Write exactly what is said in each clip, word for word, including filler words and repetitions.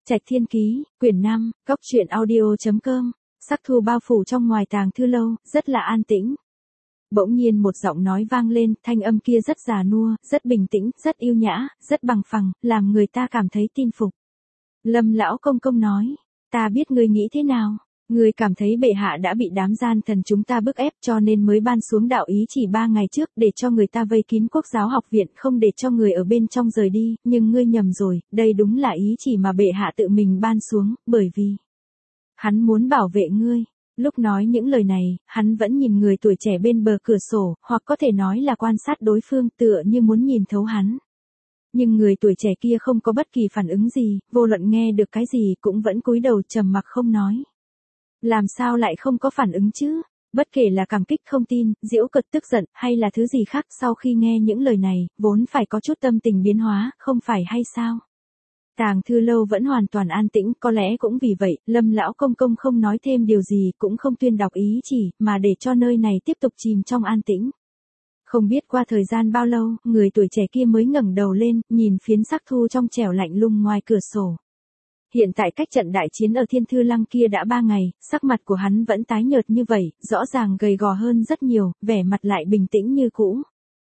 Trạch Thiên Ký, quyển năm, góc truyện audio.com, sắc thu bao phủ trong ngoài tàng thư lâu, rất là an tĩnh. Bỗng nhiên một giọng nói vang lên, thanh âm kia rất già nua, rất bình tĩnh, rất yêu nhã, rất bằng phẳng, làm người ta cảm thấy tin phục. Lâm lão công công nói, ta biết ngươi nghĩ thế nào. Ngươi cảm thấy bệ hạ đã bị đám gian thần chúng ta bức ép cho nên mới ban xuống đạo ý chỉ ba ngày trước để cho người ta vây kín Quốc giáo học viện không để cho người ở bên trong rời đi, nhưng ngươi nhầm rồi, đây đúng là ý chỉ mà bệ hạ tự mình ban xuống, bởi vì hắn muốn bảo vệ ngươi. Lúc nói những lời này, hắn vẫn nhìn người tuổi trẻ bên bờ cửa sổ, hoặc có thể nói là quan sát đối phương tựa như muốn nhìn thấu hắn. Nhưng người tuổi trẻ kia không có bất kỳ phản ứng gì, vô luận nghe được cái gì cũng vẫn cúi đầu trầm mặc không nói. Làm sao lại không có phản ứng chứ? Bất kể là cảm kích không tin, giễu cợt tức giận, hay là thứ gì khác sau khi nghe những lời này, vốn phải có chút tâm tình biến hóa, không phải hay sao? Tàng thư lâu vẫn hoàn toàn an tĩnh, có lẽ cũng vì vậy, Lâm lão công công không nói thêm điều gì, cũng không tuyên đọc ý chỉ, mà để cho nơi này tiếp tục chìm trong an tĩnh. Không biết qua thời gian bao lâu, người tuổi trẻ kia mới ngẩng đầu lên, nhìn phiến sắc thu trong trẻo lạnh lùng ngoài cửa sổ. Hiện tại cách trận đại chiến ở Thiên Thư Lăng kia đã ba ngày, sắc mặt của hắn vẫn tái nhợt như vậy, rõ ràng gầy gò hơn rất nhiều, vẻ mặt lại bình tĩnh như cũ.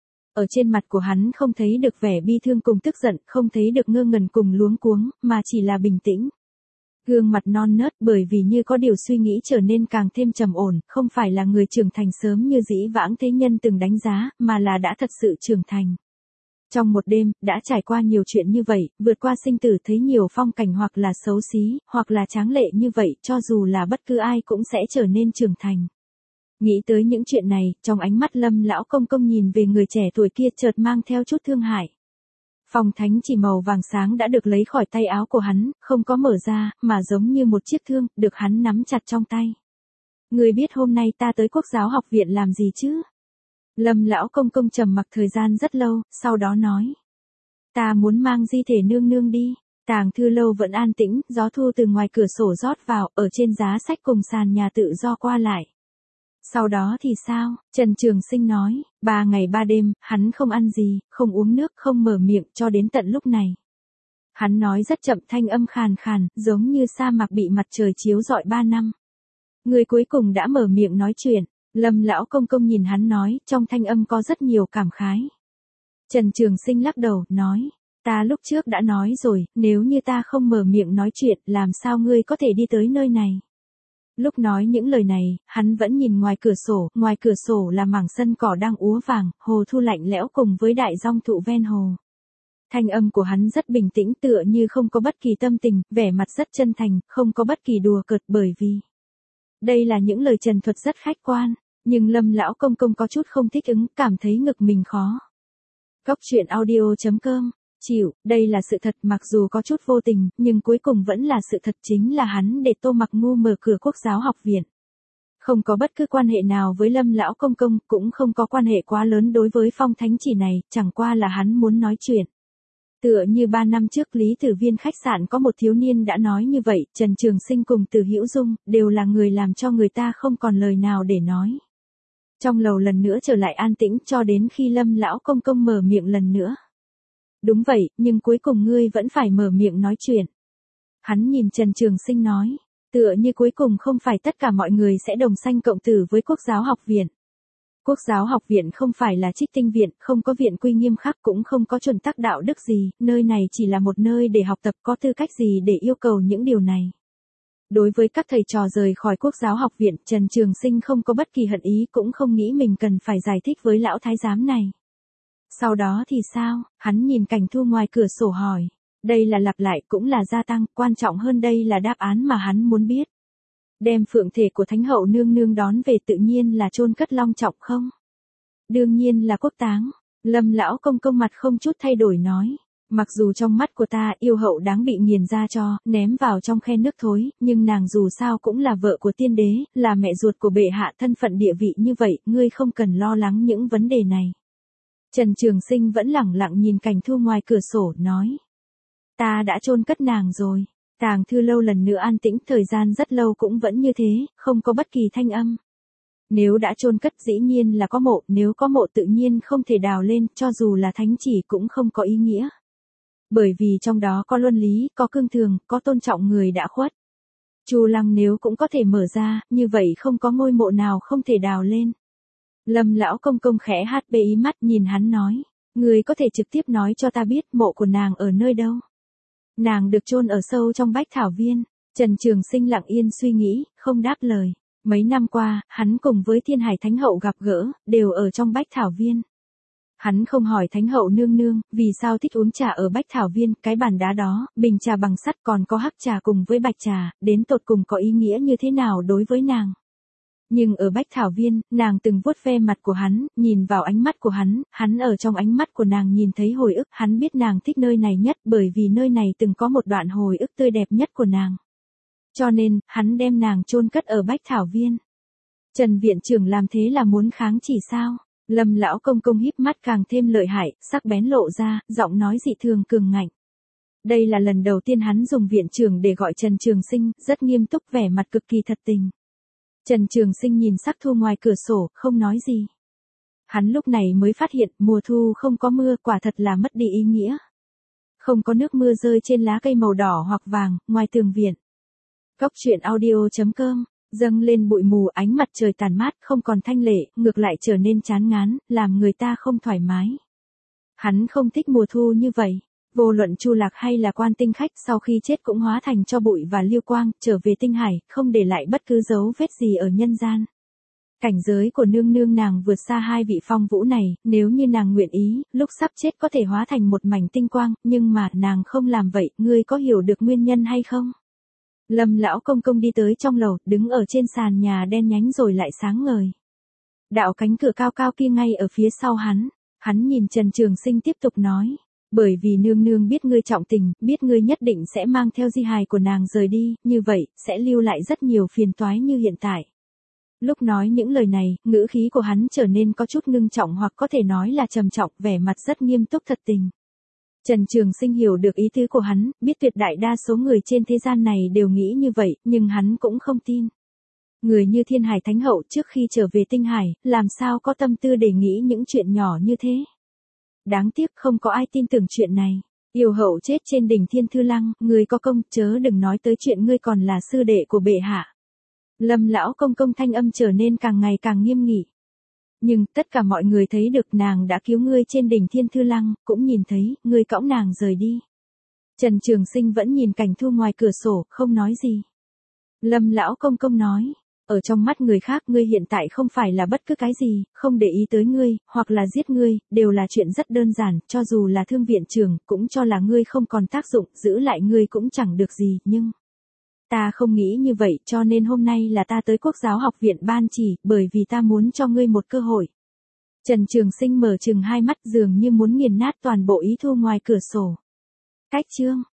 Ở trên mặt của hắn không thấy được vẻ bi thương cùng tức giận, không thấy được ngơ ngẩn cùng luống cuống, mà chỉ là bình tĩnh. Gương mặt non nớt bởi vì như có điều suy nghĩ trở nên càng thêm trầm ổn, không phải là người trưởng thành sớm như dĩ vãng thế nhân từng đánh giá, mà là đã thật sự trưởng thành. Trong một đêm, đã trải qua nhiều chuyện như vậy, vượt qua sinh tử thấy nhiều phong cảnh hoặc là xấu xí, hoặc là tráng lệ như vậy, cho dù là bất cứ ai cũng sẽ trở nên trưởng thành. Nghĩ tới những chuyện này, trong ánh mắt Lâm lão công công nhìn về người trẻ tuổi kia chợt mang theo chút thương hại. Phong thánh chỉ màu vàng sáng đã được lấy khỏi tay áo của hắn, không có mở ra, mà giống như một chiếc thương, được hắn nắm chặt trong tay. Người biết hôm nay ta tới Quốc giáo học viện làm gì chứ? Lâm lão công công trầm mặc thời gian rất lâu, sau đó nói. Ta muốn mang di thể nương nương đi. Tàng thư lâu vẫn an tĩnh, gió thu từ ngoài cửa sổ rót vào, ở trên giá sách cùng sàn nhà tự do qua lại. Sau đó thì sao? Trần Trường Sinh nói, ba ngày ba đêm, hắn không ăn gì, không uống nước, không mở miệng cho đến tận lúc này. Hắn nói rất chậm, thanh âm khàn khàn, giống như sa mạc bị mặt trời chiếu rọi ba năm. Người cuối cùng đã mở miệng nói chuyện. Lâm lão công công nhìn hắn nói, trong thanh âm có rất nhiều cảm khái. Trần Trường Sinh lắc đầu, nói, ta lúc trước đã nói rồi, nếu như ta không mở miệng nói chuyện, làm sao ngươi có thể đi tới nơi này? Lúc nói những lời này, hắn vẫn nhìn ngoài cửa sổ, ngoài cửa sổ là mảng sân cỏ đang úa vàng, hồ thu lạnh lẽo cùng với đại dong thụ ven hồ. Thanh âm của hắn rất bình tĩnh tựa như không có bất kỳ tâm tình, vẻ mặt rất chân thành, không có bất kỳ đùa cợt bởi vì đây là những lời trần thuật rất khách quan. Nhưng Lâm lão công công có chút không thích ứng, cảm thấy ngực mình khó. Góc truyện audio.com, chịu, đây là sự thật mặc dù có chút vô tình, nhưng cuối cùng vẫn là sự thật chính là hắn để Tô Mặc Ngu mở cửa Quốc giáo học viện. Không có bất cứ quan hệ nào với Lâm lão công công, cũng không có quan hệ quá lớn đối với phong thánh chỉ này, chẳng qua là hắn muốn nói chuyện. Tựa như ba năm trước Lý Tử Viên khách sạn có một thiếu niên đã nói như vậy, Trần Trường Sinh cùng Từ Hữu Dung, đều là người làm cho người ta không còn lời nào để nói. Trong lầu lần nữa trở lại an tĩnh cho đến khi Lâm lão công công mở miệng lần nữa. Đúng vậy, nhưng cuối cùng ngươi vẫn phải mở miệng nói chuyện. Hắn nhìn Trần Trường Sinh nói, tựa như cuối cùng không phải tất cả mọi người sẽ đồng sanh cộng tử với Quốc giáo học viện. Quốc giáo học viện không phải là trích tinh viện, không có viện quy nghiêm khắc cũng không có chuẩn tắc đạo đức gì, nơi này chỉ là một nơi để học tập, có tư cách gì để yêu cầu những điều này. Đối với các thầy trò rời khỏi Quốc giáo học viện, Trần Trường Sinh không có bất kỳ hận ý cũng không nghĩ mình cần phải giải thích với lão thái giám này. Sau đó thì sao? Hắn nhìn cảnh thu ngoài cửa sổ hỏi. Đây là lặp lại cũng là gia tăng, quan trọng hơn đây là đáp án mà hắn muốn biết. Đem phượng thể của Thánh hậu nương nương đón về tự nhiên là chôn cất long trọng không? Đương nhiên là quốc táng. Lâm lão công công mặt không chút thay đổi nói. Mặc dù trong mắt của ta yêu hậu đáng bị nghiền ra cho, ném vào trong khe nước thối, nhưng nàng dù sao cũng là vợ của tiên đế, là mẹ ruột của bệ hạ, thân phận địa vị như vậy, ngươi không cần lo lắng những vấn đề này. Trần Trường Sinh vẫn lẳng lặng nhìn cảnh thu ngoài cửa sổ, nói. Ta đã chôn cất nàng rồi. Tàng thư lâu lần nữa an tĩnh, thời gian rất lâu cũng vẫn như thế, không có bất kỳ thanh âm. Nếu đã chôn cất dĩ nhiên là có mộ, nếu có mộ tự nhiên không thể đào lên, cho dù là thánh chỉ cũng không có ý nghĩa. Bởi vì trong đó có luân lý, có cương thường, có tôn trọng người đã khuất. Chu Lăng nếu cũng có thể mở ra, như vậy không có ngôi mộ nào không thể đào lên. Lâm lão công công khẽ hát bê ý mắt nhìn hắn nói, người có thể trực tiếp nói cho ta biết mộ của nàng ở nơi đâu. Nàng được chôn ở sâu trong Bách Thảo Viên. Trần Trường Sinh lặng yên suy nghĩ, không đáp lời. Mấy năm qua, hắn cùng với Thiên Hải Thánh Hậu gặp gỡ, đều ở trong Bách Thảo Viên. Hắn không hỏi Thánh Hậu nương nương, vì sao thích uống trà ở Bách Thảo Viên, cái bàn đá đó, bình trà bằng sắt còn có hắc trà cùng với bạch trà, đến tột cùng có ý nghĩa như thế nào đối với nàng. Nhưng ở Bách Thảo Viên, nàng từng vuốt ve mặt của hắn, nhìn vào ánh mắt của hắn, hắn ở trong ánh mắt của nàng nhìn thấy hồi ức, hắn biết nàng thích nơi này nhất bởi vì nơi này từng có một đoạn hồi ức tươi đẹp nhất của nàng. Cho nên, hắn đem nàng chôn cất ở Bách Thảo Viên. Trần viện trưởng làm thế là muốn kháng chỉ sao? Lâm lão công công híp mắt càng thêm lợi hại, sắc bén lộ ra, giọng nói dị thường cường ngạnh. Đây là lần đầu tiên hắn dùng viện trưởng để gọi Trần Trường Sinh, rất nghiêm túc vẻ mặt cực kỳ thật tình. Trần Trường Sinh nhìn sắc thu ngoài cửa sổ, không nói gì. Hắn lúc này mới phát hiện mùa thu không có mưa quả thật là mất đi ý nghĩa. Không có nước mưa rơi trên lá cây màu đỏ hoặc vàng, ngoài tường viện. Cốc truyện audio chấm com, dâng lên bụi mù ánh mặt trời tàn mát không còn thanh lệ, ngược lại trở nên chán ngán, làm người ta không thoải mái. Hắn không thích mùa thu như vậy. Vô luận Chu Lạc hay là Quan Tinh Khách sau khi chết cũng hóa thành cho bụi và lưu quang, trở về tinh hải, không để lại bất cứ dấu vết gì ở nhân gian. Cảnh giới của nương nương nàng vượt xa hai vị phong vũ này, nếu như nàng nguyện ý, lúc sắp chết có thể hóa thành một mảnh tinh quang, nhưng mà nàng không làm vậy, ngươi có hiểu được nguyên nhân hay không? Lâm lão công công đi tới trong lầu, đứng ở trên sàn nhà đen nhánh rồi lại sáng ngời. Đạo cánh cửa cao cao kia ngay ở phía sau hắn, hắn nhìn Trần Trường Sinh tiếp tục nói. Bởi vì nương nương biết ngươi trọng tình, biết ngươi nhất định sẽ mang theo di hài của nàng rời đi, như vậy, sẽ lưu lại rất nhiều phiền toái như hiện tại. Lúc nói những lời này, ngữ khí của hắn trở nên có chút ngưng trọng hoặc có thể nói là trầm trọng, vẻ mặt rất nghiêm túc thật tình. Trần Trường Sinh hiểu được ý tứ của hắn, biết tuyệt đại đa số người trên thế gian này đều nghĩ như vậy, nhưng hắn cũng không tin. Người như Thiên Hải Thánh Hậu trước khi trở về tinh hải, làm sao có tâm tư để nghĩ những chuyện nhỏ như thế. Đáng tiếc không có ai tin tưởng chuyện này. Yêu hậu chết trên đỉnh Thiên Thư Lăng, người có công, chớ đừng nói tới chuyện ngươi còn là sư đệ của bệ hạ. Lâm lão công công thanh âm trở nên càng ngày càng nghiêm nghị. Nhưng tất cả mọi người thấy được nàng đã cứu ngươi trên đỉnh Thiên Thư Lăng, cũng nhìn thấy, ngươi cõng nàng rời đi. Trần Trường Sinh vẫn nhìn cảnh thu ngoài cửa sổ, không nói gì. Lâm lão công công nói. Ở trong mắt người khác ngươi hiện tại không phải là bất cứ cái gì, không để ý tới ngươi, hoặc là giết ngươi, đều là chuyện rất đơn giản, cho dù là thương viện trưởng, cũng cho là ngươi không còn tác dụng, giữ lại ngươi cũng chẳng được gì, nhưng... Ta không nghĩ như vậy, cho nên hôm nay là ta tới Quốc giáo học viện ban chỉ, bởi vì ta muốn cho ngươi một cơ hội. Trần Trường Sinh mở chừng hai mắt dường như muốn nghiền nát toàn bộ ý thu ngoài cửa sổ. Cách chương